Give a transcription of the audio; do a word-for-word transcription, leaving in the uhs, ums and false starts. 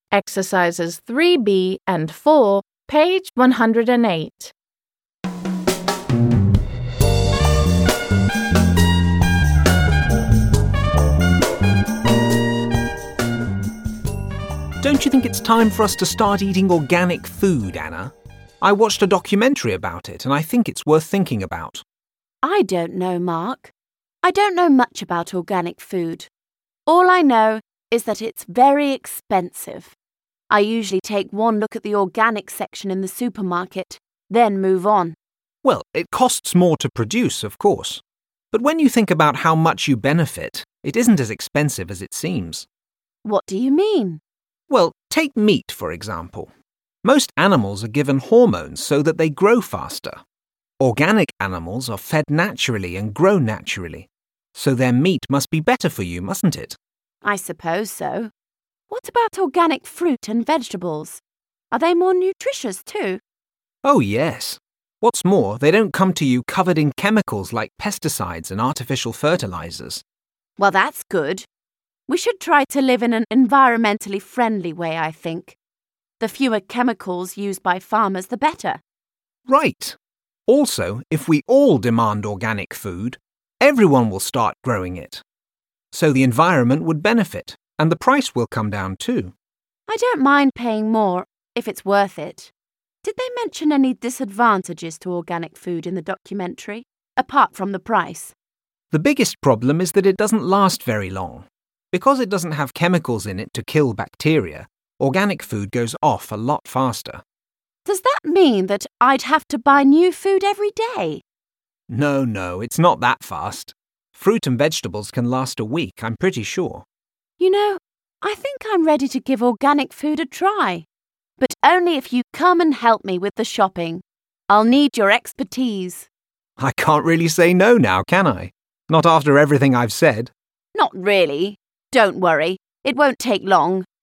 Exercises three B and four, page one hundred eight. Don't you think it's time for us to start eating organic food, Anna? I watched a documentary about it and I think it's worth thinking about. I don't know, Mark. I don't know much about organic food. All I know is that it's very expensive. I usually take one look at the organic section in the supermarket, then move on. Well, it costs more to produce, of course. But when you think about how much you benefit, it isn't as expensive as it seems. What do you mean? Well, take meat, for example. Most animals are given hormones so that they grow faster. Organic animals are fed naturally and grow naturally. So their meat must be better for you, mustn't it? I suppose so. What about organic fruit and vegetables? Are they more nutritious too? Oh, yes. What's more, they don't come to you covered in chemicals like pesticides and artificial fertilizers. Well, that's good. We should try to live in an environmentally friendly way, I think. The fewer chemicals used by farmers, the better. Right. Also, if we all demand organic food, everyone will start growing it. So the environment would benefit, and the price will come down too. I don't mind paying more if it's worth it. Did they mention any disadvantages to organic food in the documentary, apart from the price? The biggest problem is that it doesn't last very long. Because it doesn't have chemicals in it to kill bacteria, organic food goes off a lot faster. Does that mean that I'd have to buy new food every day? No, no, it's not that fast. Fruit and vegetables can last a week, I'm pretty sure. You know, I think I'm ready to give organic food a try. But only if you come and help me with the shopping. I'll need your expertise. I can't really say no now, can I? Not after everything I've said. Not really. Don't worry. It won't take long.